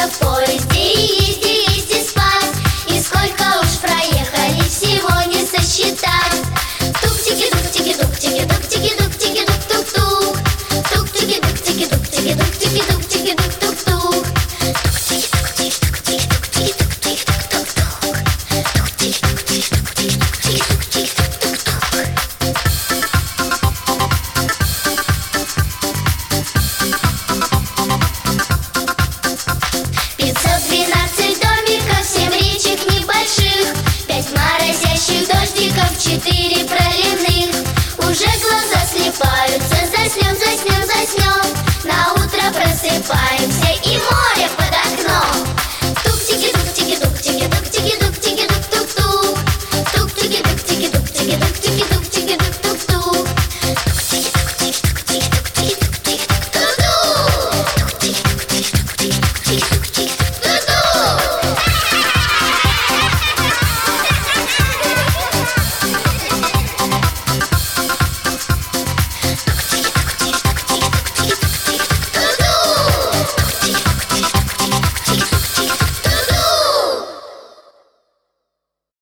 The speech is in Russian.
в поезде и езди спать. И сколько уж проехали, всего не сосчитать. Тук-тики-тук-тики-тук-тики-тук-тики-тук-тики-тук-тук-тук. Тук-тики-тук-тики-тук-тики-тук-тики-тук-тук-тук. Домиков, 7 речек небольших, 5 морозящих дождиков, 4